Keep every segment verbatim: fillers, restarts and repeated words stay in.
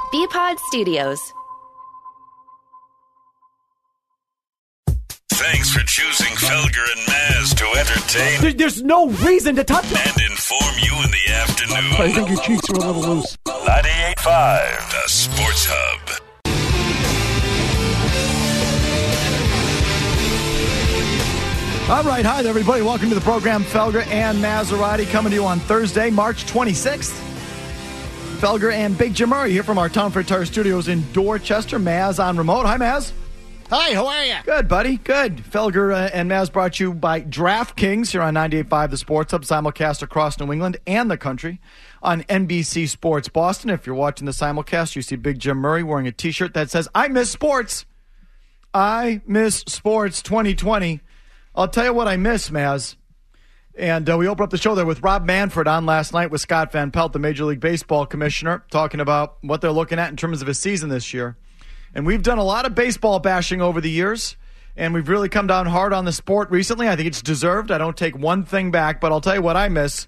B-Pod Studios. Thanks for choosing Felger and Maz to entertain. There, there's no reason to touch it. And inform you in the afternoon. I think your cheeks are a little loose. ninety-eight point five, the Sports Hub. All right, hi there, everybody. Welcome to the program. Felger and Maserati coming to you on Thursday, March twenty-sixth. Felger and Big Jim Murray here from our Town for Tire Studios in Dorchester. Maz on remote. Hi, Maz. Hi, how are you? Good, buddy. Good. Felger uh, and Maz brought to you by DraftKings here on ninety-eight point five The Sports Hub, simulcast across New England and the country on N B C Sports Boston. If you're watching the simulcast, you see Big Jim Murray wearing a T-shirt that says, I miss sports. I miss sports twenty twenty. I'll tell you what I miss, Maz. And uh, we opened up the show there with Rob Manfred on last night with Scott Van Pelt, the Major League Baseball commissioner, talking about what they're looking at in terms of a season this year. And we've done a lot of baseball bashing over the years, and we've really come down hard on the sport recently. I think it's deserved. I don't take one thing back, but I'll tell you what I miss.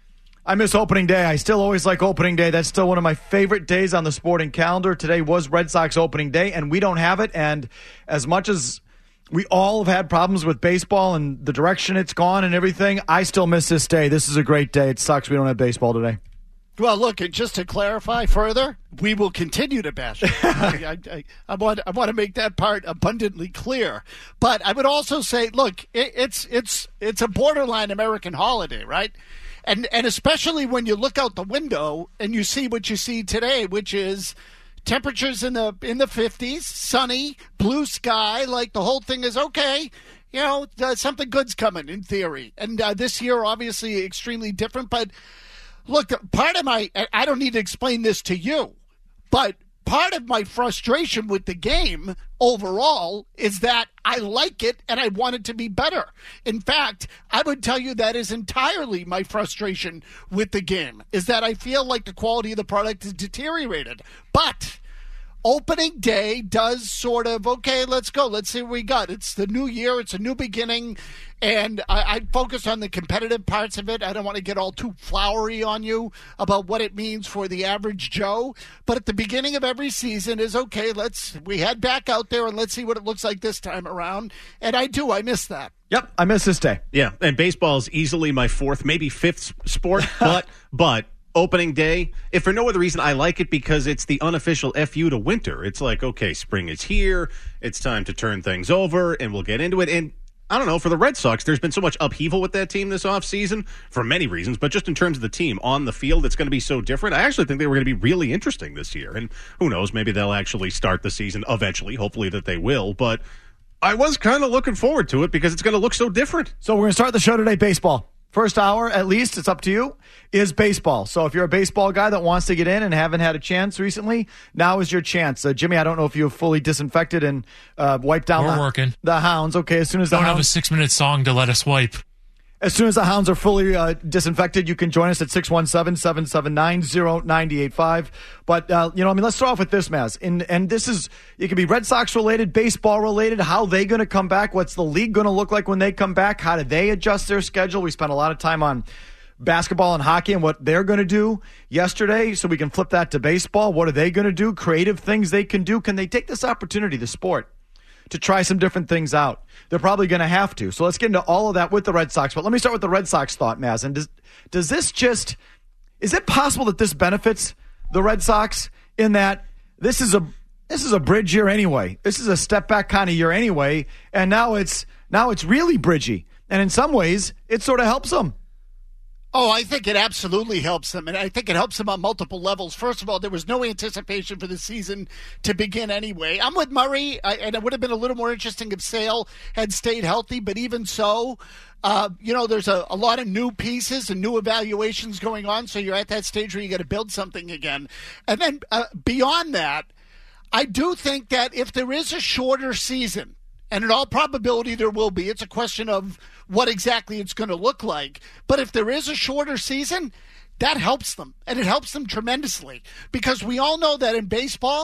I miss opening day. I still always like opening day. That's still one of my favorite days on the sporting calendar. Today was Red Sox opening day, and we don't have it. And as much as we all have had problems with baseball and the direction it's gone and everything, I still miss this day. This is a great day. It sucks we don't have baseball today. Well, look, and just to clarify further, we will continue to bash it. I, I, I, want, I want to make that part abundantly clear. But I would also say, look, it, it's it's it's a borderline American holiday, right? And and especially when you look out the window and you see what you see today, which is temperatures in the in the fifties, sunny, blue sky, like the whole thing is okay. You know, uh, something good's coming in theory. And uh, this year, obviously, extremely different. But look, part of my, I don't need to explain this to you, but part of my frustration with the game overall is that I like it and I want it to be better. In fact, I would tell you that is entirely my frustration with the game, is that I feel like the quality of the product is deteriorated. But opening day does sort of, okay, let's go. Let's see what we got. It's the new year. It's a new beginning. And I, I focus on the competitive parts of it. I don't want to get all too flowery on you about what it means for the average Joe. But at the beginning of every season is, okay, let's we head back out there and let's see what it looks like this time around. And I do. I miss that. Yep, I miss this day. Yeah, and baseball is easily my fourth, maybe fifth sport. But, but. Opening day, if for no other reason, I like it because it's the unofficial F U to winter. It's like, okay, spring is here. It's time to turn things over, and we'll get into it. And I don't know, for the Red Sox, there's been so much upheaval with that team this offseason for many reasons, but just in terms of the team on the field, it's going to be so different. I actually think they were going to be really interesting this year. And who knows, maybe they'll actually start the season eventually. Hopefully that they will. But I was kind of looking forward to it because it's going to look so different. So we're going to start the show today, baseball. First hour, at least, it's up to you, is baseball. So if you're a baseball guy that wants to get in and haven't had a chance recently, now is your chance. Uh, Jimmy, I don't know if you have fully disinfected and uh, wiped down We're the, working. the hounds. Okay, as soon as the Don't hounds, have a six-minute song to let us wipe. As soon as the hounds are fully uh, disinfected, you can join us at six one seven, seven seven nine, zero nine eight five. But, uh, you know, I mean, let's start off with this, Maz. And, and this is, it could be Red Sox related, baseball related. How are they going to come back? What's the league going to look like when they come back? How do they adjust their schedule? We spent a lot of time on basketball and hockey and what they're going to do yesterday, so we can flip that to baseball. What are they going to do? Creative things they can do. Can they take this opportunity, the sport, to try some different things out? They're probably going to have to. So let's get into all of that with the Red Sox. But let me start with the Red Sox thought, Maz. And does, does this just, is it possible that this benefits the Red Sox in that this is a this is a bridge year anyway? This is a step back kind of year anyway, and now it's now it's really bridgy. And in some ways, it sort of helps them. Oh, I think it absolutely helps them, and I think it helps them on multiple levels. First of all, there was no anticipation for the season to begin anyway. I'm with Murray, I, and it would have been a little more interesting if Sale had stayed healthy, but even so, uh, you know, there's a, a lot of new pieces and new evaluations going on, so you're at that stage where you got to build something again. And then uh, beyond that, I do think that if there is a shorter season, and in all probability there will be, it's a question of what exactly it's going to look like. But if there is a shorter season, that helps them, and it helps them tremendously, because we all know that in baseball,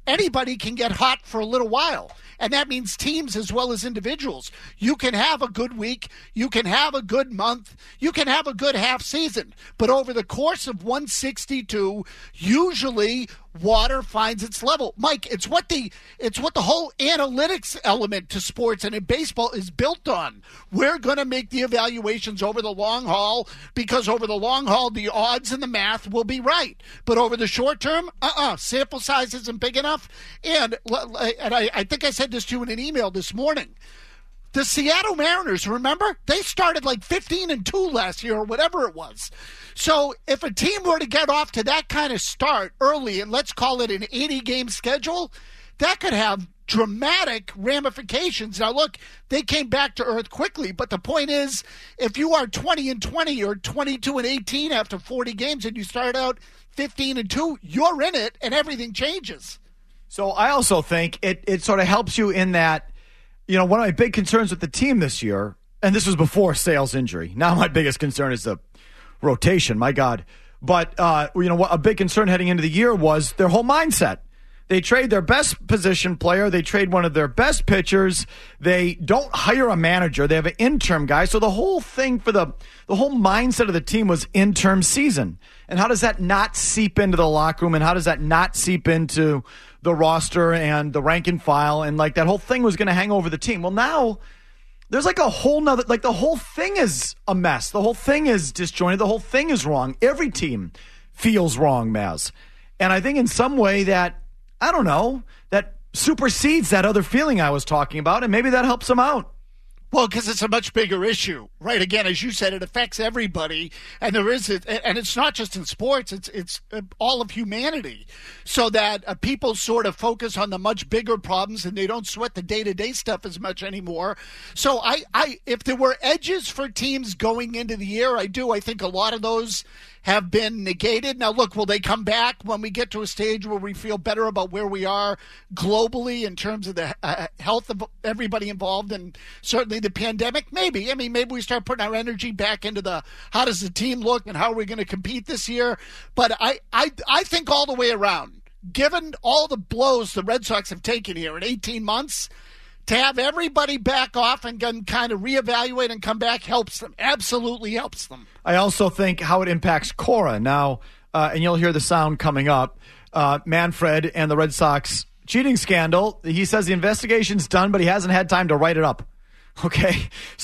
anybody can get hot for a little while. And that means teams as well as individuals. You can have a good week. You can have a good month. You can have a good half season. But over the course of one sixty-two, usually water finds its level. Mike, it's what the it's what the whole analytics element to sports and in baseball is built on. We're going to make the evaluations over the long haul because over the long haul, the odds and the math will be right. But over the short term, uh-uh, sample size isn't big enough. And, and I, I think I said this to you in an email this morning. The Seattle Mariners, remember? They started like fifteen and two last year or whatever it was. So if a team were to get off to that kind of start early, and let's call it an eighty-game schedule, that could have dramatic ramifications. Now, look, they came back to earth quickly, but the point is, if you are twenty and twenty or twenty-two and eighteen after forty games and you start out fifteen and two, you're in it and everything changes. So I also think it, it sort of helps you in that, you know, one of my big concerns with the team this year, and this was before Sale's injury. Now my biggest concern is the rotation, my God. But, uh, you know, what a big concern heading into the year was their whole mindset. They trade their best position player. They trade one of their best pitchers. They don't hire a manager. They have an interim guy. So the whole thing for the the whole mindset of the team was interim season. And how does that not seep into the locker room? And how does that not seep into the roster and the rank and file? And like that whole thing was going to hang over the team. Well, now there's like a whole nother, like the whole thing is a mess. The whole thing is disjointed. The whole thing is wrong. Every team feels wrong, Maz. And I think in some way that, I don't know, that supersedes that other feeling I was talking about, and maybe that helps them out. Well, because it's a much bigger issue, right? Again, as you said, it affects everybody, and there is, and it's not just in sports; it's it's all of humanity. So that uh, people sort of focus on the much bigger problems, and they don't sweat the day-to-day stuff as much anymore. So, I, I, if there were edges for teams going into the year, I do. I think a lot of those have been negated. Now, look, will they come back when we get to a stage where we feel better about where we are globally in terms of the uh, health of everybody involved and certainly the pandemic? Maybe. I mean, maybe we start putting our energy back into the how does the team look and how are we going to compete this year? But I, I, I think all the way around, given all the blows the Red Sox have taken here in eighteen months, to have everybody back off and kind of reevaluate and come back helps them. Absolutely helps them. I also think how it impacts Cora. Now, uh, and you'll hear the sound coming up, uh, Manfred and the Red Sox cheating scandal. He says the investigation's done, but he hasn't had time to write it up. Okay,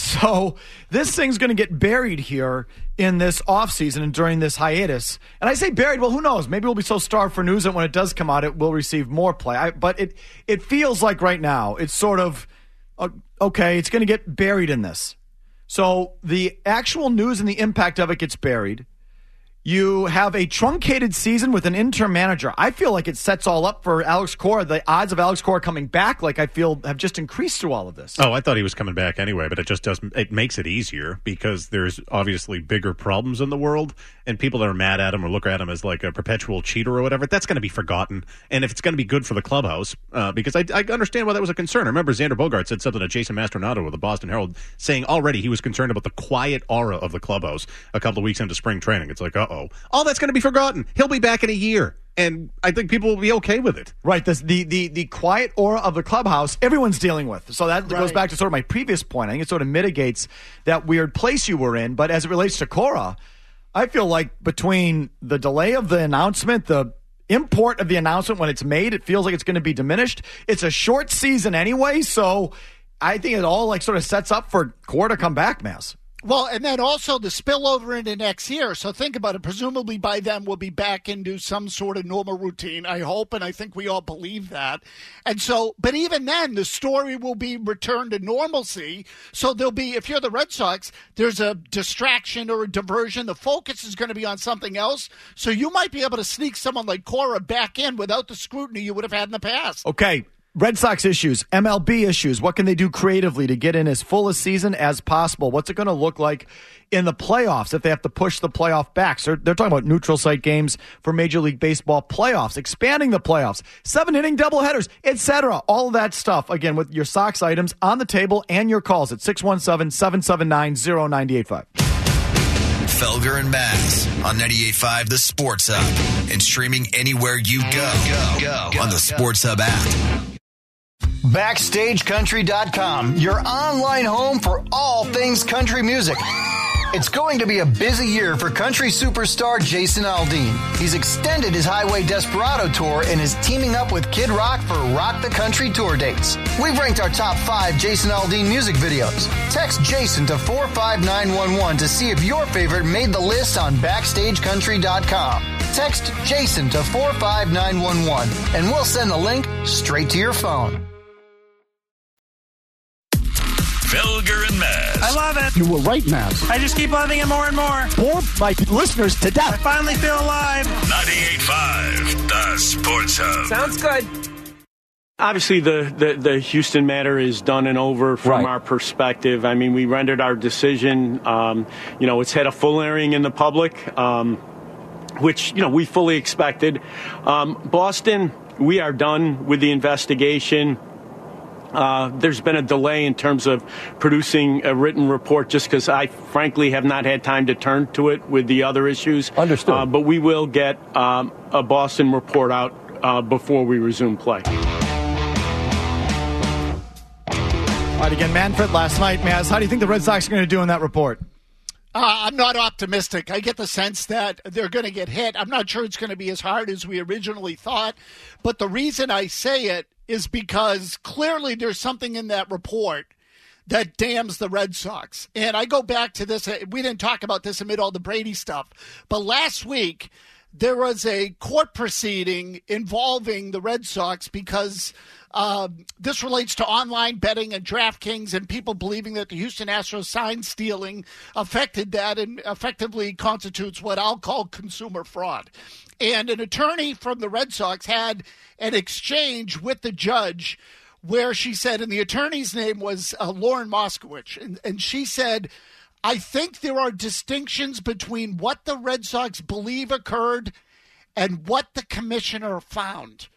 so this thing's going to get buried here in this offseason and during this hiatus. And I say buried, well, who knows? Maybe we'll be so starved for news that when it does come out, it will receive more play. I, but it, it feels like right now, it's sort of, uh, okay, it's going to get buried in this. So the actual news and the impact of it gets buried. You have a truncated season with an interim manager. I feel like it sets all up for Alex Cora. The odds of Alex Cora coming back, like I feel, have just increased through all of this. Oh, I thought he was coming back anyway, but it just doesn't. It makes it easier because there's obviously bigger problems in the world, and people that are mad at him or look at him as like a perpetual cheater or whatever, that's going to be forgotten. And if it's going to be good for the clubhouse, uh, because I, I understand why that was a concern. I remember Xander Bogaerts said something to Jason Mastronato of the Boston Herald, saying already he was concerned about the quiet aura of the clubhouse a couple of weeks into spring training. It's like, uh oh, all that's going to be forgotten. He'll be back in a year, and I think people will be okay with it. Right. This, the, the, the quiet aura of the clubhouse, everyone's dealing with. So that right. goes back to sort of my previous point. I think it sort of mitigates that weird place you were in. But as it relates to Cora, I feel like between the delay of the announcement, the import of the announcement when it's made, it feels like it's going to be diminished. It's a short season anyway, so I think it all like sort of sets up for Cora to come back, Mass. Well, and then also the spillover into next year. So think about it. Presumably by then we'll be back into some sort of normal routine, I hope, and I think we all believe that. And so, but even then, the story will be returned to normalcy. So there'll be, if you're the Red Sox, there's a distraction or a diversion. The focus is going to be on something else. So you might be able to sneak someone like Cora back in without the scrutiny you would have had in the past. Okay. Red Sox issues, M L B issues. What can they do creatively to get in as full a season as possible? What's it going to look like in the playoffs if they have to push the playoff back? So they're talking about neutral site games for Major League Baseball playoffs, expanding the playoffs, seven-inning doubleheaders, et cetera. All of that stuff, again, with your Sox items on the table and your calls at six one seven, seven seven nine, zero nine eight five. Felger and Maz on ninety-eight point five The Sports Hub and streaming anywhere you go, go, go on the Sports Hub app. Backstage Country dot com, your online home for all things country music. It's going to be a busy year for country superstar Jason Aldean. He's extended his Highway Desperado tour and is teaming up with Kid Rock for Rock the Country tour dates. We've ranked our top five Jason Aldean music videos. Text Jason to four five nine one one to see if your favorite made the list on Backstage Country dot com. Text Jason to four five nine one one and we'll send the link straight to your phone. Felger and Maz. I love it. You were right, Maz. I just keep loving it more and more. Bore my listeners to I death. finally feel alive. ninety-eight point five, The Sports Hub. Sounds good. Obviously, the, the, the Houston matter is done and over from Right. our perspective. I mean, we rendered our decision. Um, you know, it's had a full airing in the public, um, which, you know, we fully expected. Um, Boston, we are done with the investigation. Uh, there's been a delay in terms of producing a written report just because I frankly have not had time to turn to it with the other issues. Understood. Uh, but we will get um, a Boston report out uh, before we resume play. All right, again, Manfred last night. Maz, how do you think the Red Sox are going to do in that report? Uh, I'm not optimistic. I get the sense that they're going to get hit. I'm not sure it's going to be as hard as we originally thought. But the reason I say it is because clearly there's something in that report that damns the Red Sox. And I go back to this. We didn't talk about this amid all the Brady stuff. But last week, there was a court proceeding involving the Red Sox because uh, this relates to online betting and DraftKings and people believing that the Houston Astros sign stealing affected that and effectively constitutes what I'll call consumer fraud. And an attorney from the Red Sox had an exchange with the judge where she said, and the attorney's name was uh, Lauren Moskowitz, and, and she said, I think there are distinctions between what the Red Sox believe occurred and what the commissioner found.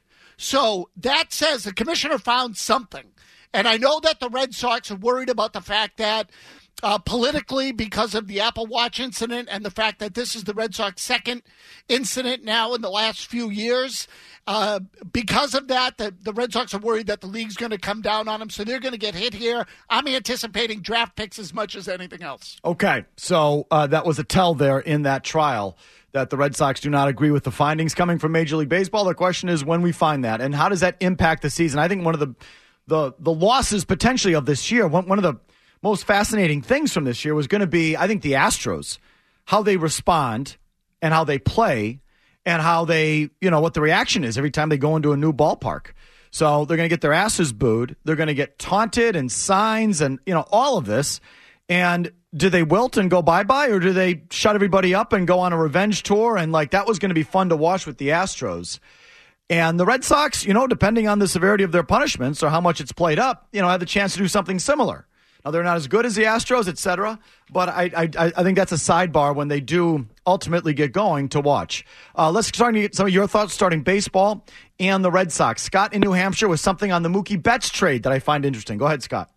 So that says the commissioner found something. And I know that the Red Sox are worried about the fact that uh, politically, because of the Apple Watch incident and the fact that this is the Red Sox second incident now in the last few years, uh, because of that, the, the Red Sox are worried that the league's going to come down on them, so they're going to get hit here. I'm anticipating draft picks as much as anything else. Okay, so uh, that was a tell there in that trial that the Red Sox do not agree with the findings coming from Major League Baseball. The question is when we find that, and how does that impact the season? I think one of the the, the losses potentially of this year, one, one of the most fascinating things from this year was going to be, I think, the Astros, how they respond and how they play and how they, you know, what the reaction is every time they go into a new ballpark. So they're going to get their asses booed. They're going to get taunted and signs and, you know, all of this. And do they wilt and go bye-bye, or do they shut everybody up and go on a revenge tour? And, like, that was going to be fun to watch with the Astros. And the Red Sox, you know, depending on the severity of their punishments or how much it's played up, you know, have the chance to do something similar. Now, they're not as good as the Astros, et cetera, but I, I I think that's a sidebar when they do ultimately get going to watch. Uh, let's start to get some of your thoughts starting baseball and the Red Sox. Scott in New Hampshire with something on the Mookie Betts trade that I find interesting. Go ahead, Scott.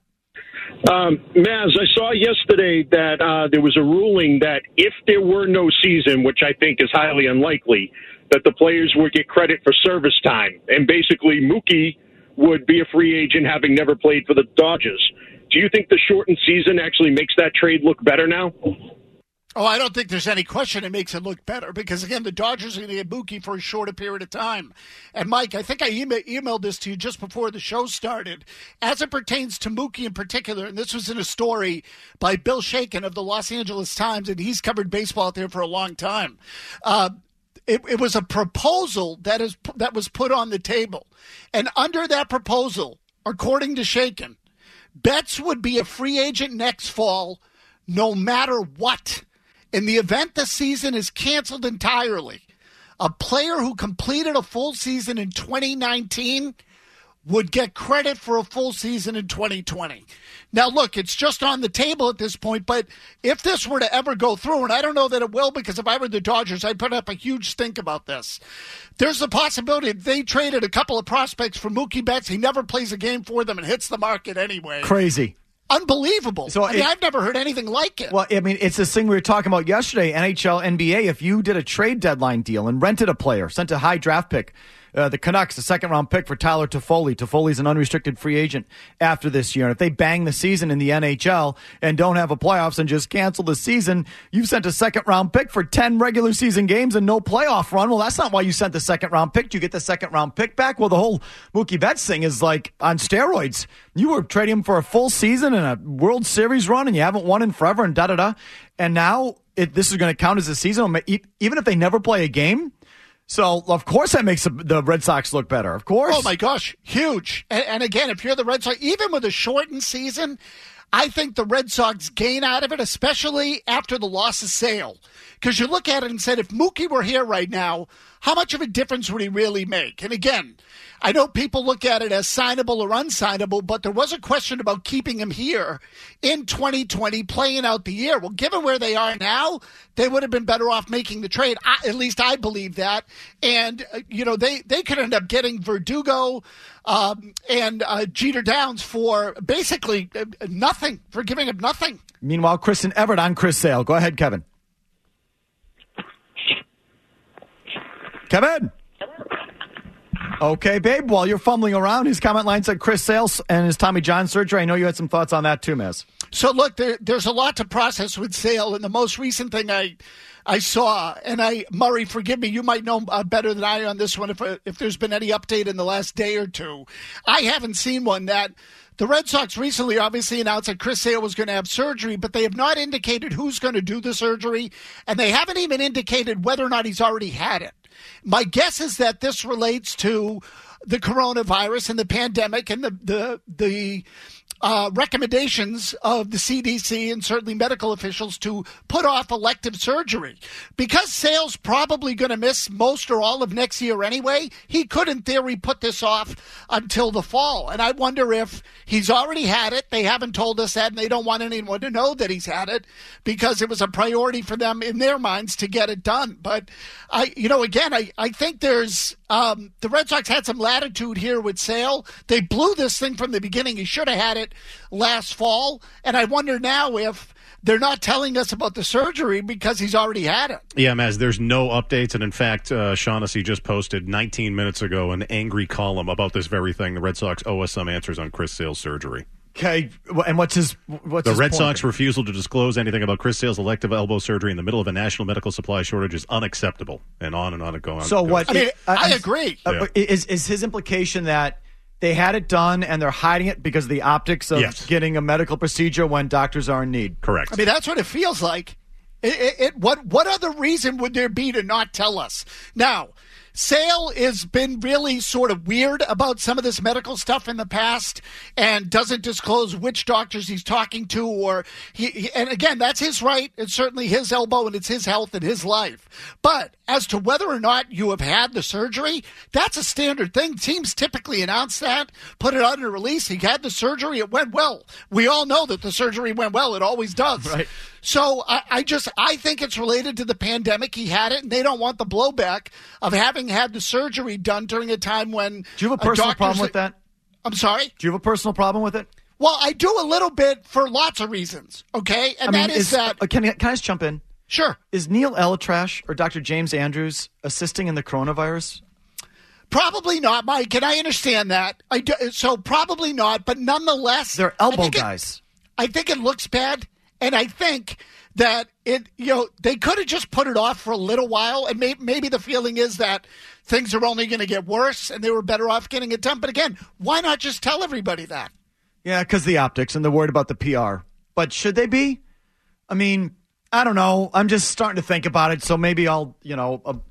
Um, Maz, I saw yesterday that uh, there was a ruling that if there were no season, which I think is highly unlikely, that the players would get credit for service time. And basically, Mookie would be a free agent having never played for the Dodgers. Do you think the shortened season actually makes that trade look better now? Oh, I don't think there's any question it makes it look better because, again, the Dodgers are going to get Mookie for a shorter period of time. And, Mike, I think I email, emailed this to you just before the show started. As it pertains to Mookie in particular, and this was in a story by Bill Shakin of the Los Angeles Times, and he's covered baseball out there for a long time. Uh, it, it was a proposal that is that was put on the table. And under that proposal, according to Shakin, Betts would be a free agent next fall no matter what. In the event the season is canceled entirely, a player who completed a full season in twenty nineteen would get credit for a full season in twenty twenty. Now, look, it's just on the table at this point, but if this were to ever go through, and I don't know that it will because if I were the Dodgers, I'd put up a huge stink about this. There's a possibility that they traded a couple of prospects for Mookie Betts. He never plays a game for them and hits the market anyway. Crazy. unbelievable. So I mean, it- I've never heard anything like it. Well, I mean, it's this thing we were talking about yesterday, N H L, N B A. If you did a trade deadline deal and rented a player, sent a high draft pick, uh, the Canucks, a second-round pick for Tyler Toffoli. Toffoli's an unrestricted free agent after this year. And if they bang the season in the N H L and don't have a playoffs and just cancel the season, you've sent a second-round pick for ten regular season games and no playoff run. Well, that's not why you sent the second-round pick. You get the second-round pick back. Well, the whole Mookie Betts thing is like on steroids. You were trading him for a full season and a World Series run, and you haven't won in forever, and da-da-da. And now it, this is going to count as a season, even if they never play a game. So, of course, that makes the, the Red Sox look better. Of course. Oh, my gosh. Huge. And, and again, if you're the Red Sox, even with a shortened season, I think the Red Sox gain out of it, especially after the loss of Sale. Because you look at it and said, if Mookie were here right now, how much of a difference would he really make? And again, I know people look at it as signable or unsignable, but there was a question about keeping him here in twenty twenty, playing out the year. Well, given where they are now, they would have been better off making the trade. I, at least I believe that. And, uh, you know, they, they could end up getting Verdugo um, and uh, Jeter Downs for basically uh, nothing, for giving him nothing. Meanwhile, Kristen Everett on Chris Sale. Go ahead, Kevin. Kevin. Okay, babe. While you're fumbling around, his comment line said Chris Sales and his Tommy John surgery. I know you had some thoughts on that too, Miz. So, look, there, there's a lot to process with Sale, and the most recent thing I I saw, and I, Murray, forgive me, you might know uh, better than I on this one if, uh, if there's been any update in the last day or two. I haven't seen one that the Red Sox recently obviously announced that Chris Sale was going to have surgery, but they have not indicated who's going to do the surgery, and they haven't even indicated whether or not he's already had it. My guess is that this relates to the coronavirus and the pandemic and the the the uh, recommendations of the C D C and certainly medical officials to put off elective surgery. Because Sale's probably going to miss most or all of next year anyway, he could in theory put this off until the fall. And I wonder if he's already had it. They haven't told us that, and they don't want anyone to know that he's had it because it was a priority for them in their minds to get it done. But I, you know, again, I, I think there's um, the Red Sox had some latitude here with Sale. They blew this thing from the beginning. He should have had it last fall. And I wonder now if they're not telling us about the surgery because he's already had it. Yeah, Maz, there's no updates. And in fact, uh, Shaughnessy just posted nineteen minutes ago an angry column about this very thing. The Red Sox owe us some answers on Chris Sale's surgery. Okay, and what's his what's The his Red point? Sox refusal to disclose anything about Chris Sale's elective elbow surgery in the middle of a national medical supply shortage is unacceptable. And on and on it goes. So what? I mean, uh, I agree. Uh, is is his implication that they had it done and they're hiding it because of the optics of Yes. getting a medical procedure when doctors are in need? Correct. I mean, that's what it feels like. It, it, it, what what other reason would there be to not tell us? Now, Sale has been really sort of weird about some of this medical stuff in the past and doesn't disclose which doctors he's talking to. Or he, he, and again, that's his right. It's certainly his elbow and it's his health and his life. But as to whether or not you have had the surgery, that's a standard thing. Teams typically announce that, put it on a release. He had the surgery. It went well. We all know that the surgery went well. It always does. Right. So I, I just I think it's related to the pandemic. He had it, and they don't want the blowback of having had the surgery done during a time when. Do you have a personal doctors- problem with that? I'm sorry? Do you have a personal problem with it? Well, I do a little bit for lots of reasons, okay? And I mean, that is, is that. uh, can, I- can I just jump in? Sure. Is Neil Elatrash or Doctor James Andrews assisting in the coronavirus? Probably not, Mike, and I understand that. I do, so probably not, but nonetheless. They're I elbow think it- guys. I think it looks bad, and I think that it, you know, they could have just put it off for a little while, and may, maybe the feeling is that things are only going to get worse, and they were better off getting it done. But again, why not just tell everybody that? Yeah, because the optics and they're worried about the P R. But should they be? I mean, I don't know. I'm just starting to think about it, so maybe I'll, you know, uh,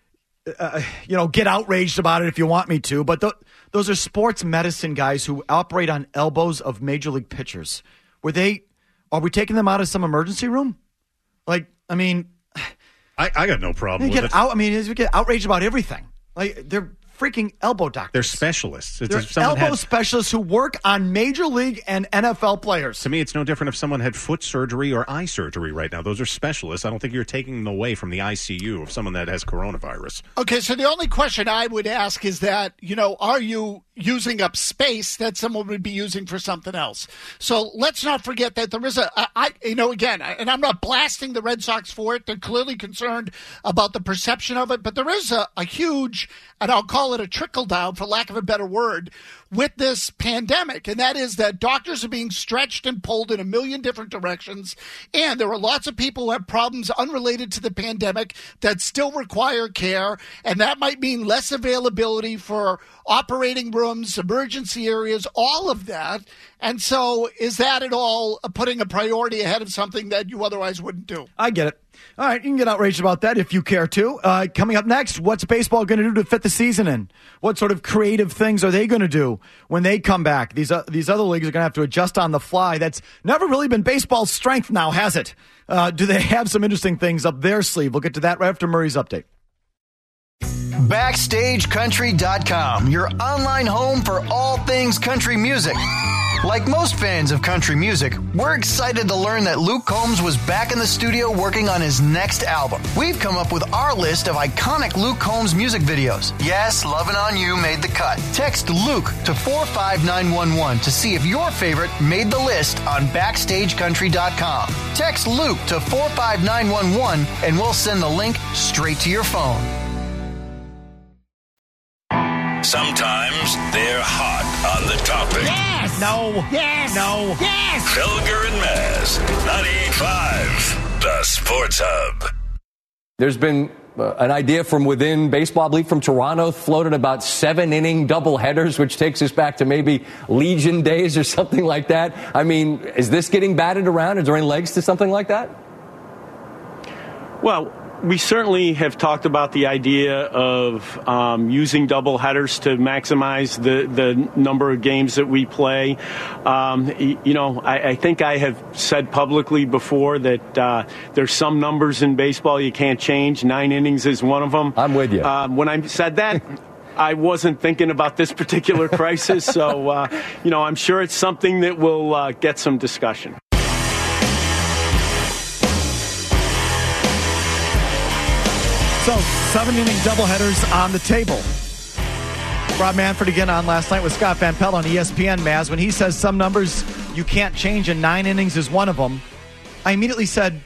uh, you know, get outraged about it if you want me to. But th- those are sports medicine guys who operate on elbows of major league pitchers. Were they? Are we taking them out of some emergency room? Like, I mean, I, I got no problem you with get it. out. I mean, you get outraged about everything. Like they're freaking elbow doctors. They're specialists. It's They're if someone elbow had- specialists who work on Major League and N F L players. To me, it's no different if someone had foot surgery or eye surgery right now. Those are specialists. I don't think you're taking them away from the I C U of someone that has coronavirus. Okay, so the only question I would ask is that, you know, are you using up space that someone would be using for something else? So let's not forget that there is a, a I, you know, again, and I'm not blasting the Red Sox for it. They're clearly concerned about the perception of it, but there is a, a huge, and I'll call it a trickle down, for lack of a better word, with this pandemic, and that is that doctors are being stretched and pulled in a million different directions, and there are lots of people who have problems unrelated to the pandemic that still require care, and that might mean less availability for operating rooms, emergency areas, all of that. And so is that at all putting a priority ahead of something that you otherwise wouldn't do? I get it. All right, you can get outraged about that if you care to. Uh, coming up next, what's baseball going to do to fit the season in? What sort of creative things are they going to do when they come back? These uh, these other leagues are going to have to adjust on the fly. That's never really been baseball's strength now, has it? Uh, do they have some interesting things up their sleeve? We'll get to that right after Murray's update. Backstage Country dot com, your online home for all things country music. Like most fans of country music, we're excited to learn that Luke Combs was back in the studio working on his next album. We've come up with our list of iconic Luke Combs music videos. Yes, Lovin' On You made the cut. Text Luke to four five nine one one to see if your favorite made the list on Backstage Country dot com. Text Luke to four five nine one one and we'll send the link straight to your phone. Sometimes they're hot on the topic. Yes. No. Yes. No. Yes. Felger and Maz, ninety-eight point five, the Sports Hub. There's been uh, an idea from within baseball, I believe from Toronto, floated about seven-inning doubleheaders, which takes us back to maybe Legion days or something like that. I mean, is this getting batted around? Is there any legs to something like that? Well, we certainly have talked about the idea of um, using double headers to maximize the, the number of games that we play. Um, you know, I, I think I have said publicly before that uh, there's some numbers in baseball you can't change. Nine innings is one of them. I'm with you. Um, when I said that, I wasn't thinking about this particular crisis. So, uh, you know, I'm sure it's something that will uh, get some discussion. So, seven-inning doubleheaders on the table. Rob Manfred again on last night with Scott Van Pelt on E S P N, Maz. When he says some numbers you can't change and nine innings is one of them, I immediately said,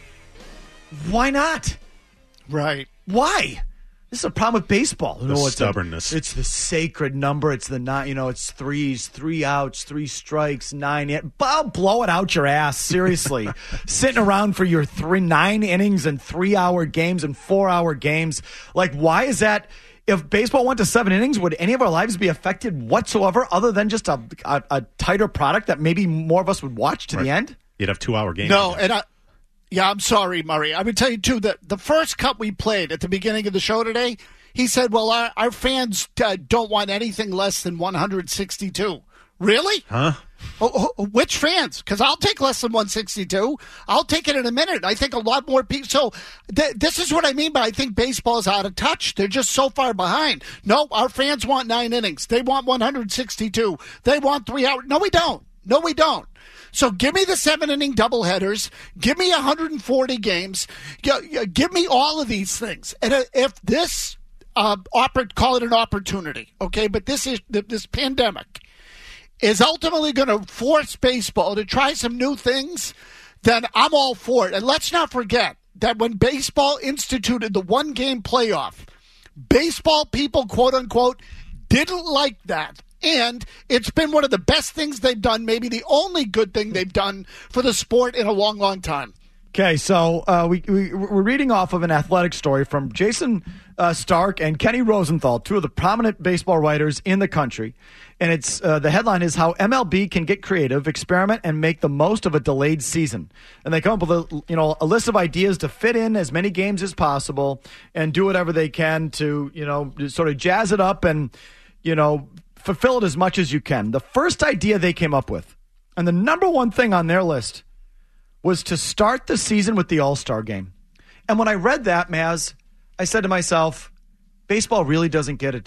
why not? Right. Why? This is a problem with baseball. The no, it's stubbornness. A, it's the sacred number. It's the nine. You know, it's threes, three outs, three strikes, nine. In, I'll blow it out your ass. Seriously, sitting around for your three nine innings and three hour games and four hour games. Like, why is that? If baseball went to seven innings, would any of our lives be affected whatsoever, other than just a a, a tighter product that maybe more of us would watch to right. the end? You'd have two hour games. No, and I. Yeah, I'm sorry, Murray. I would tell you, too, that the first cut we played at the beginning of the show today, he said, well, our, our fans uh, don't want anything less than one hundred sixty-two. Really? Huh? Oh, oh, which fans? Because I'll take less than one sixty-two. I'll take it in a minute. I think a lot more people. So th- this is what I mean by I think baseball's out of touch. They're just so far behind. No, our fans want nine innings. They want one hundred sixty-two. They want three hours. No, we don't. No, we don't. So give me the seven-inning doubleheaders. Give me one hundred forty games. Give me all of these things. And if this, uh, oper- call it an opportunity, okay, but this is this pandemic is ultimately going to force baseball to try some new things, then I'm all for it. And let's not forget that when baseball instituted the one-game playoff, baseball people, quote-unquote, didn't like that. And it's been one of the best things they've done, maybe the only good thing they've done for the sport in a long, long time. Okay, so uh, we, we, we're reading off of an athletic story from Jason uh, Stark and Kenny Rosenthal, two of the prominent baseball writers in the country. And it's uh, the headline is How M L B Can Get Creative, Experiment, and Make the Most of a Delayed Season. And they come up with a, you know, a list of ideas to fit in as many games as possible and do whatever they can to, you know, sort of jazz it up and, you know, fulfill it as much as you can. The first idea they came up with, and the number one thing on their list, was to start the season with the All-Star Game. And when I read that, Maz, I said to myself, baseball really doesn't get it, do they?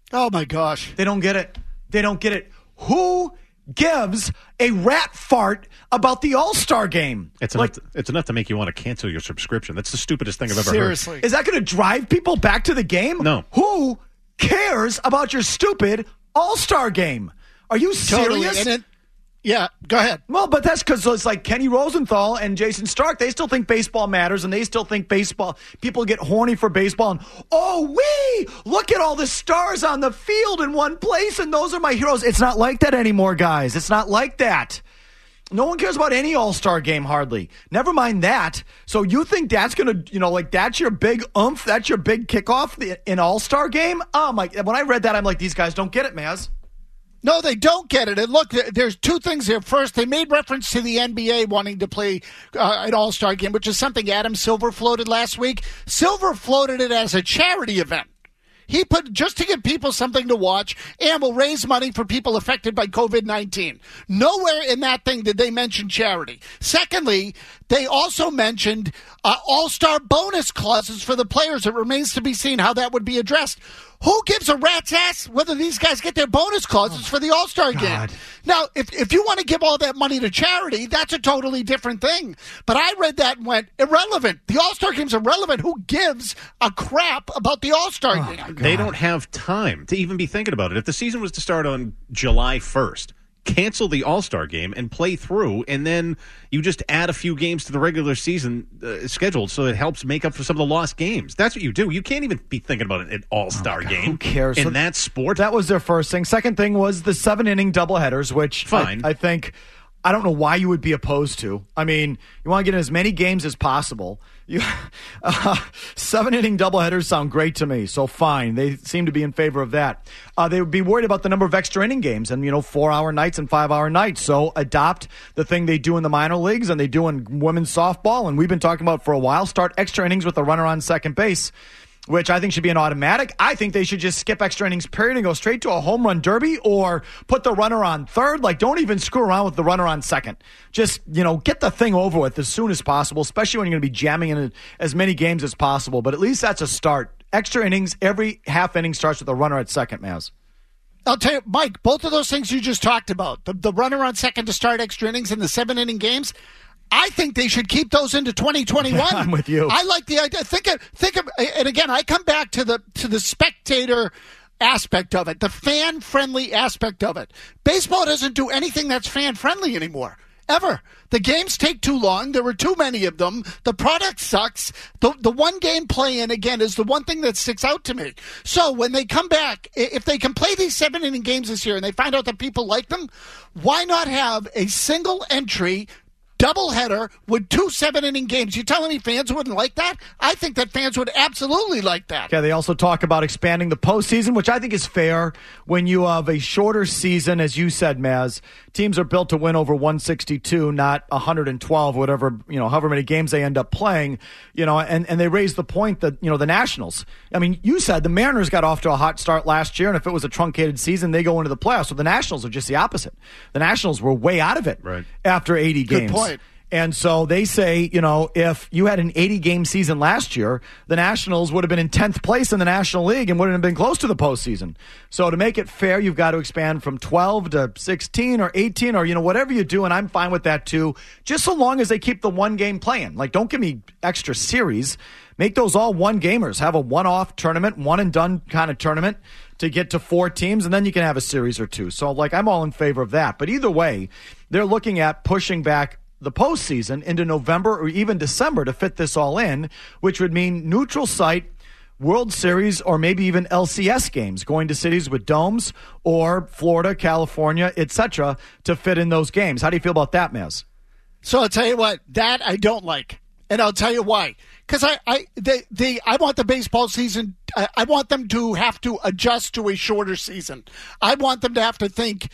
Oh, my gosh. They don't get it. They don't get it. Who gives a rat fart about the All-Star game? It's like, enough to, it's enough to make you want to cancel your subscription. That's the stupidest thing I've ever seriously. heard. Is that going to drive people back to the game? No. Who cares about your stupid All-Star game? Are you Totally. serious? And it, yeah, go ahead. Well, but that's because it's like Kenny Rosenthal and Jason Stark. They still think baseball matters, and they still think baseball. People get horny for baseball. And, oh, wee! Look at all the stars on the field in one place, and those are my heroes. It's not like that anymore, guys. It's not like that. No one cares about any All-Star game, hardly. Never mind that. So you think that's going to, you know, like that's your big oomph? That's your big kickoff in All-Star game? Oh, my. When I read that, I'm like, these guys don't get it, Maz. No, they don't get it. And look, there's two things here. First, they made reference to the N B A wanting to play uh, an All-Star game, which is something Adam Silver floated last week. Silver floated it as a charity event. He put just to give people something to watch and will raise money for people affected by covid nineteen. Nowhere in that thing did they mention charity. Secondly, they also mentioned uh, all-star bonus clauses for the players. It remains to be seen how that would be addressed. Who gives a rat's ass whether these guys get their bonus clauses oh, for the All-Star God. game? Now, if if you want to give all that money to charity, that's a totally different thing. But I read that and went, irrelevant. The All-Star game's irrelevant. Who gives a crap about the All-Star oh, game? They don't have time to even be thinking about it. If the season was to start on July first, cancel the All-Star game and play through, and then you just add a few games to the regular season uh, scheduled so it helps make up for some of the lost games. That's what you do. You can't even be thinking about an All-Star oh, game. Who cares? In so that sport? That was their first thing. Second thing was the seven-inning doubleheaders, which Fine. I, I think – I don't know why you would be opposed to. I mean, you want to get in as many games as possible. You, uh, seven-inning doubleheaders sound great to me, so fine. They seem to be in favor of that. Uh, they would be worried about the number of extra inning games and, you know, four-hour nights and five-hour nights. So adopt the thing they do in the minor leagues and they do in women's softball, and we've been talking about for a while. Start extra innings with a runner on second base, which I think should be an automatic. I think they should just skip extra innings period and go straight to a home run derby or put the runner on third. Like, don't even screw around with the runner on second. Just, you know, get the thing over with as soon as possible, especially when you're going to be jamming in as many games as possible. But at least that's a start. Extra innings, every half inning starts with a runner at second, Maz. I'll tell you, Mike, both of those things you just talked about, the, the runner on second to start extra innings and the seven-inning games, I think they should keep those into twenty twenty-one. I'm with you. I like the idea. Think of, think of, and again, I come back to the to the spectator aspect of it, the fan-friendly aspect of it. Baseball doesn't do anything that's fan-friendly anymore. Ever. The games take too long. There were too many of them. The product sucks. The the one game play-in, again, is the one thing that sticks out to me. So when they come back, if they can play these seven-inning games this year and they find out that people like them, why not have a single entry doubleheader with two seven-inning games? You telling me fans wouldn't like that? I think that fans would absolutely like that. Yeah, they also talk about expanding the postseason, which I think is fair when you have a shorter season, as you said, Maz. Teams are built to win over one sixty-two, not one hundred twelve, whatever, you know, however many games they end up playing, you know, and, and they raise the point that, you know, the Nationals. I mean, you said the Mariners got off to a hot start last year, and if it was a truncated season, they go into the playoffs. So the Nationals are just the opposite. The Nationals were way out of it right. after eighty games. Good point. And so they say, you know, if you had an eighty-game season last year, the Nationals would have been in tenth place in the National League and wouldn't have been close to the postseason. So to make it fair, you've got to expand from twelve to sixteen or eighteen or, you know, whatever you do, and I'm fine with that too, just so long as they keep the one-game playing. Like, don't give me extra series. Make those all one-gamers. Have a one-off tournament, one-and-done kind of tournament to get to four teams, and then you can have a series or two. So, like, I'm all in favor of that. But either way, they're looking at pushing back the postseason into November or even December to fit this all in, which would mean neutral site, World Series, or maybe even L C S games, going to cities with domes or Florida, California, et cetera, to fit in those games. How do you feel about that, Maz? So I'll tell you what, that I don't like. And I'll tell you why. Because I, I, they, they, I want the baseball season, I, I want them to have to adjust to a shorter season. I want them to have to think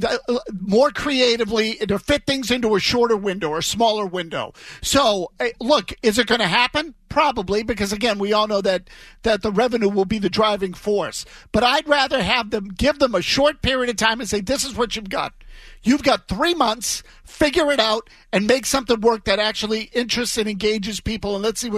more creatively to fit things into a shorter window or a smaller window. So, look, is it going to happen? Probably, because, again, we all know that, that the revenue will be the driving force. But I'd rather have them give them a short period of time and say, this is what you've got. You've got three months, figure it out, and make something work that actually interests and engages people, and let's see what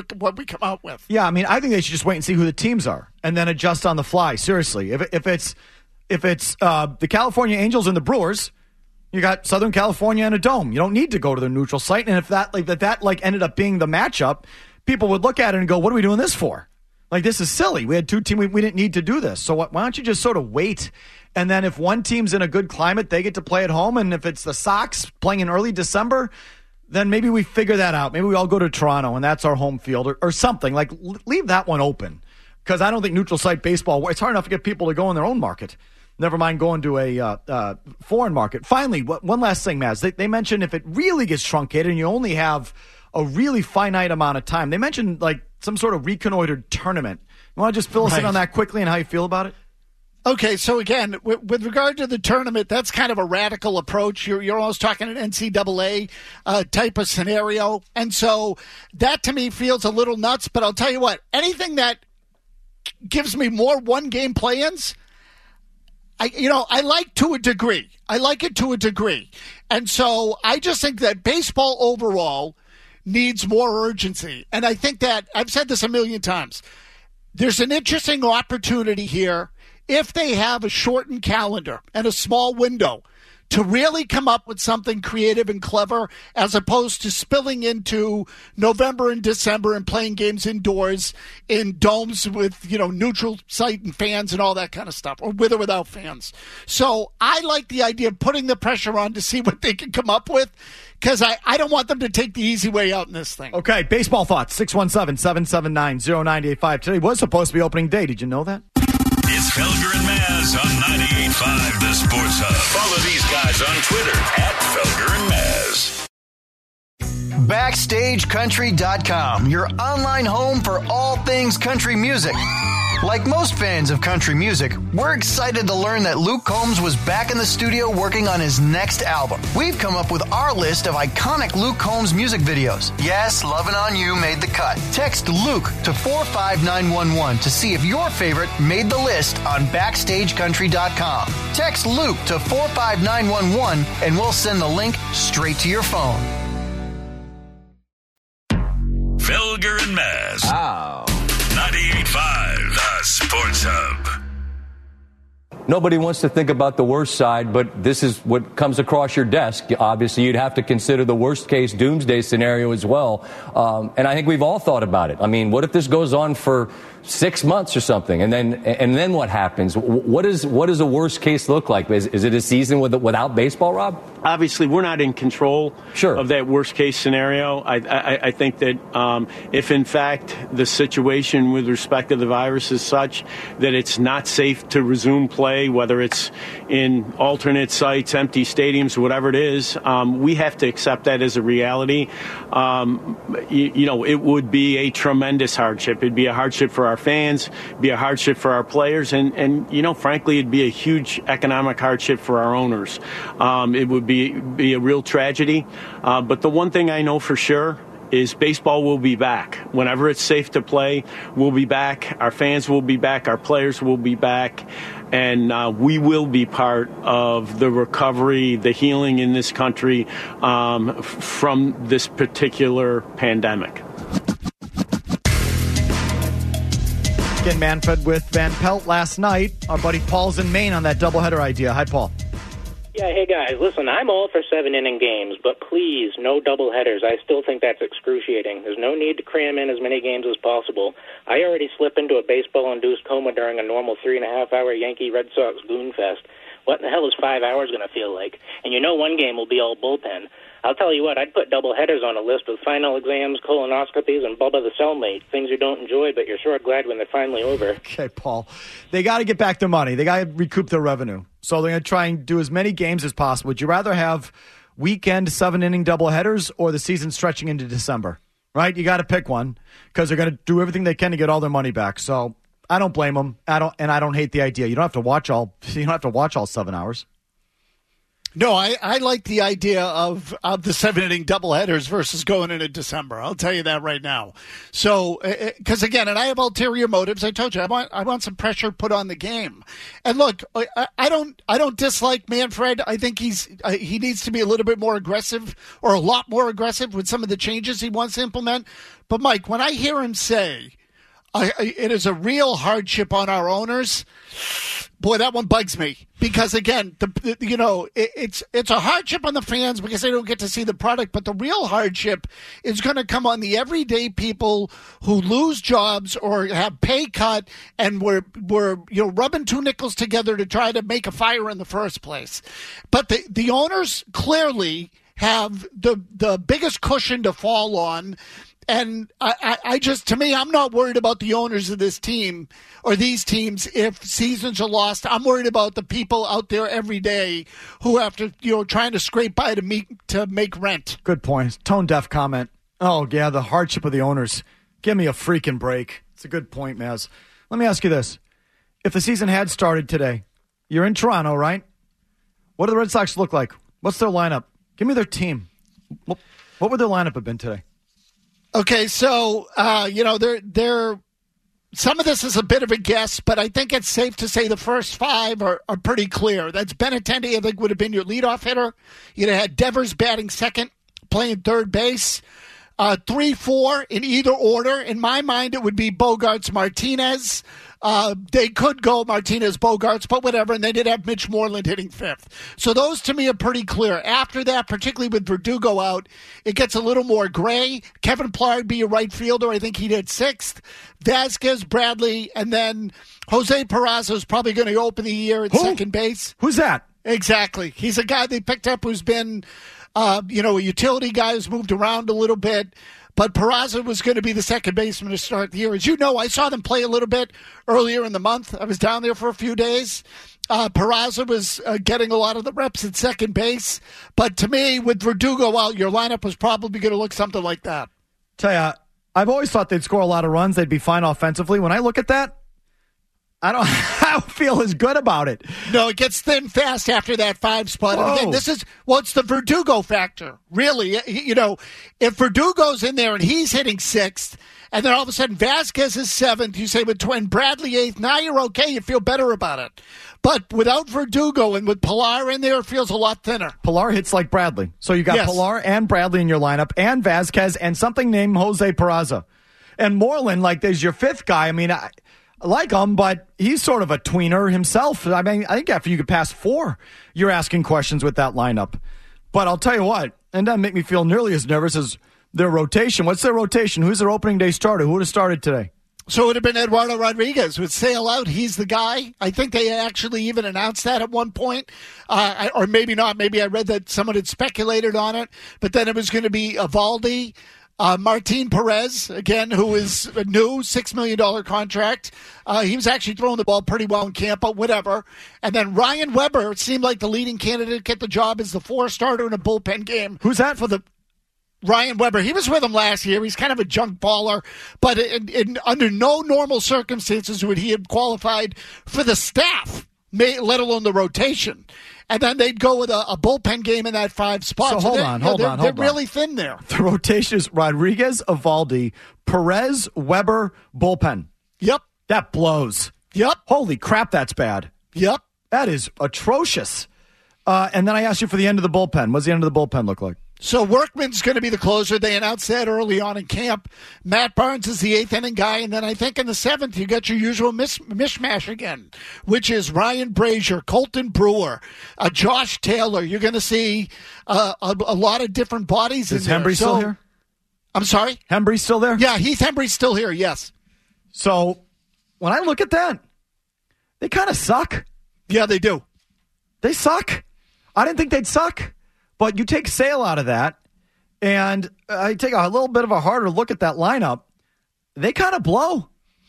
what, what we come out with. Yeah, I mean, I think they should just wait and see who the teams are and then adjust on the fly. Seriously, if if it's if it's uh, the California Angels and the Brewers, you got Southern California and a dome. You don't need to go to the neutral site. And if that like that that like ended up being the matchup, people would look at it and go, "What are we doing this for? Like, this is silly. We had two teams. We, we didn't need to do this. So why don't you just sort of wait? And then if one team's in a good climate, they get to play at home. And if it's the Sox playing in early December, then maybe we figure that out. Maybe we all go to Toronto and that's our home field or, or something. Like, leave that one open because I don't think neutral site baseball, it's hard enough to get people to go in their own market. Never mind going to a uh, uh, foreign market. Finally, one last thing, Maz. They, they mentioned if it really gets truncated and you only have a really finite amount of time, they mentioned like some sort of reconnoitered tournament. You want to just fill us Right. in on that quickly and how you feel about it? Okay, so again, with, with regard to the tournament, that's kind of a radical approach. You're you're almost talking an N C double A uh, type of scenario, and so that to me feels a little nuts. But I'll tell you what, anything that gives me more one-game play-ins, I you know I like to a degree. I like it to a degree, and so I just think that baseball overall needs more urgency, and I think that I've said this a million times. There's an interesting opportunity here if they have a shortened calendar and a small window to really come up with something creative and clever as opposed to spilling into November and December and playing games indoors in domes with, you know, neutral site and fans and all that kind of stuff, or with or without fans. So I like the idea of putting the pressure on to see what they can come up with because I, I don't want them to take the easy way out in this thing. Okay, baseball thoughts, six one seven, seven seven nine, zero nine eight five. Today was supposed to be opening day. Did you know that? It's Felger and Maz on ninety-eight point five The Sports Hub. Follow these guys on Twitter at Felger and Maz. Backstage Country dot com, your online home for all things country music. Like most fans of country music, we're excited to learn that Luke Combs was back in the studio working on his next album. We've come up with our list of iconic Luke Combs music videos. Yes, Lovin' On You made the cut. Text Luke to four five nine one one to see if your favorite made the list on Backstage Country dot com. Text Luke to four five nine one one and we'll send the link straight to your phone. Felger and Maz. Wow. ninety-eight point five The Sports Hub. Nobody wants to think about the worst side, but this is what comes across your desk. Obviously, you'd have to consider the worst-case doomsday scenario as well. Um, and I think we've all thought about it. I mean, what if this goes on for six months or something, and then and then what happens? What is what does a worst case look like? Is, is it a season with, without baseball, Rob? Obviously, we're not in control sure. of that worst case scenario. I, I, I think that um, if, in fact, the situation with respect to the virus is such that it's not safe to resume play, whether it's in alternate sites, empty stadiums, whatever it is, um, we have to accept that as a reality. Um, you, you know, it would be a tremendous hardship. It'd be a hardship for our fans, be a hardship for our players, and, and you know, frankly, it'd be a huge economic hardship for our owners. Um, it would be be a real tragedy. Uh, but the one thing I know for sure is baseball will be back. Whenever it's safe to play, we'll be back. Our fans will be back. Our players will be back. And uh, we will be part of the recovery, the healing in this country um, f- from this particular pandemic. Again, Manfred with Van Pelt last night. Our buddy Paul's in Maine on that doubleheader idea. Hi, Paul. Yeah, hey guys, listen, I'm all for seven-inning games, but please, no doubleheaders. I still think that's excruciating. There's no need to cram in as many games as possible. I already slip into a baseball-induced coma during a normal three-and-a-half-hour Yankee-Red Sox goon fest. What in the hell is five hours going to feel like? And you know one game will be all bullpen. I'll tell you what, I'd put doubleheaders on a list with final exams, colonoscopies, and Bubba the Cellmate. Things you don't enjoy, but you're sure glad when they're finally over. Okay, Paul. They got to get back their money. They got to recoup their revenue. So they're going to try and do as many games as possible. Would you rather have weekend seven-inning doubleheaders or the season stretching into December? Right? You got to pick one because they're going to do everything they can to get all their money back. So I don't blame them. I don't, and I don't hate the idea. You don't have to watch all. You don't have to watch all seven hours. No, I, I like the idea of, of the seven-inning doubleheaders versus going into December. I'll tell you that right now. So, because, uh, again, and I have ulterior motives. I told you, I want I want some pressure put on the game. And, look, I, I don't I don't dislike Manfred. I think he's uh, he needs to be a little bit more aggressive or a lot more aggressive with some of the changes he wants to implement. But, Mike, when I hear him say, I, I, it is a real hardship on our owners, boy, that one bugs me because, again, the, the you know, it, it's it's a hardship on the fans because they don't get to see the product. But the real hardship is going to come on the everyday people who lose jobs or have pay cut and were were you know rubbing two nickels together to try to make a fire in the first place. But the the owners clearly have the the biggest cushion to fall on. And I, I, I just, to me, I'm not worried about the owners of this team or these teams if seasons are lost. I'm worried about the people out there every day who have to, you know, trying to scrape by to make, to make rent. Good point. Tone deaf comment. Oh, yeah, the hardship of the owners. Give me a freaking break. It's a good point, Maz. Let me ask you this. If the season had started today, you're in Toronto, right? What do the Red Sox look like? What's their lineup? Give me their team. What, what would their lineup have been today? Okay, so, uh, you know, they're, they're, some of this is a bit of a guess, but I think it's safe to say the first five are, are pretty clear. That's Benintendi, I think, would have been your leadoff hitter. You'd have had Devers batting second, playing third base. Uh, three, four in either order. In my mind, it would be Bogaerts, Martinez. Uh, they could go Martinez, Bogaerts, but whatever. And they did have Mitch Moreland hitting fifth. So those to me are pretty clear. After that, particularly with Verdugo out, it gets a little more gray. Kevin Pillar be a right fielder. I think he did sixth. Vasquez, Bradley, and then Jose Peraza is probably going to open the year at Who? second base. Who's that? Exactly. He's a guy they picked up who's been, uh, you know, a utility guy who's moved around a little bit. But Peraza was going to be the second baseman to start the year. As you know, I saw them play a little bit earlier in the month. I was down there for a few days. Uh, Peraza was uh, getting a lot of the reps at second base. But to me, with Verdugo out, your lineup was probably going to look something like that. Tell ya, I've always thought they'd score a lot of runs. They'd be fine offensively. When I look at that, I don't, I don't feel as good about it. No, it gets thin fast after that five spot. And again, this is what's well, the Verdugo factor. Really, you know, if Verdugo's in there and he's hitting sixth, and then all of a sudden Vasquez is seventh, you say with Twin Bradley eighth, now you're okay. You feel better about it. But without Verdugo and with Pillar in there, it feels a lot thinner. Pillar hits like Bradley. So you got yes. Pillar and Bradley in your lineup, and Vasquez, and something named Jose Peraza. And Moreland, like, there's your fifth guy. I mean, I, I like him, but he's sort of a tweener himself. I mean, I think after you get past four, you're asking questions with that lineup. But I'll tell you what, and that make me feel nearly as nervous as their rotation. What's their rotation? Who's their opening day starter? Who would have started today? So it would have been Eduardo Rodriguez with Sale out. He's the guy. I think they actually even announced that at one point. Uh, or maybe not. Maybe I read that someone had speculated on it. But then it was going to be Eovaldi. Uh, Martin Perez, again, who is a new six million dollars contract. Uh, he was actually throwing the ball pretty well in camp, but whatever. And then Ryan Weber, it seemed like the leading candidate to get the job as the four-starter in a bullpen game. Who's that? For the Ryan Weber. He was with him last year. He's kind of a junk baller, but in, in, under no normal circumstances would he have qualified for the staff, may, let alone the rotation. And then they'd go with a, a bullpen game in that five spot. So, so hold on, hold they're, on, hold They're on. really thin there. The rotation is Rodriguez, Eovaldi, Perez, Weber, bullpen. Yep. That blows. Yep. Holy crap, that's bad. Yep. That is atrocious. Uh, and then I asked you for the end of the bullpen. What does the end of the bullpen look like? So Workman's going to be the closer. They announced that early on in camp. Matt Barnes is the eighth inning guy. And then I think in the seventh, you got your usual mis- mishmash again, which is Ryan Brazier, Colton Brewer, uh, Josh Taylor. You're going to see uh, a, a lot of different bodies is in there. Hembry so, still here? I'm sorry? Hembry's still there? Yeah, Heath Hembry's still here, yes. So when I look at that, they kind of suck. Yeah, they do. They suck. I didn't think they'd suck. But you take Sale out of that, and I take a little bit of a harder look at that lineup. They kind of blow.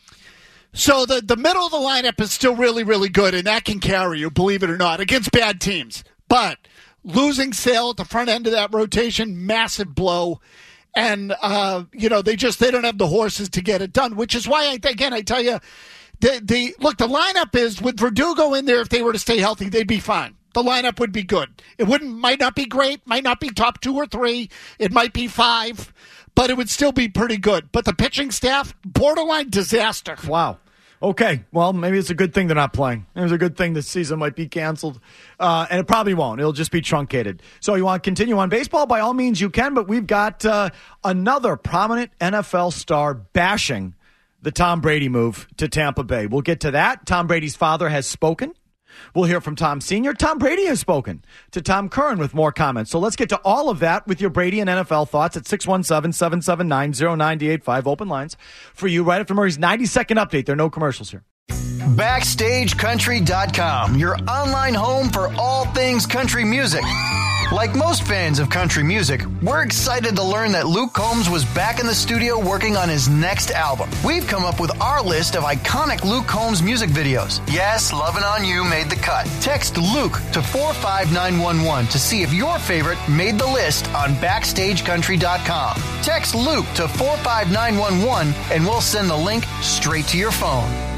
So the, the middle of the lineup is still really, really good, and that can carry you, believe it or not, against bad teams. But losing Sale at the front end of that rotation, massive blow. And, uh, you know, they just they don't have the horses to get it done, which is why, I, again, I tell you, the, the look, the lineup is, with Verdugo in there, if they were to stay healthy, they'd be fine. The lineup would be good. It wouldn't, might not be great, might not be top two or three. It might be five, but it would still be pretty good. But the pitching staff, borderline disaster. Wow. Okay, well, maybe it's a good thing they're not playing. Maybe it's a good thing this season might be canceled, uh, and it probably won't. It'll just be truncated. So you want to continue on baseball? By all means, you can, but we've got uh, another prominent N F L star bashing the Tom Brady move to Tampa Bay. We'll get to that. Tom Brady's father has spoken. We'll hear from Tom Senior Tom Brady has spoken to Tom Curran with more comments. So let's get to all of that with your Brady and N F L thoughts at six one seven, seven seven nine, zero nine eight five. Open lines for you right after Murray's ninety-second update. There are no commercials here. Backstage Country dot com, your online home for all things country music. Like most fans of country music, we're excited to learn that Luke Combs was back in the studio working on his next album. We've come up with our list of iconic Luke Combs music videos. Yes, Lovin' On You made the cut. Text Luke to four five nine one one to see if your favorite made the list on Backstage Country dot com. Text Luke to four five nine one one and we'll send the link straight to your phone.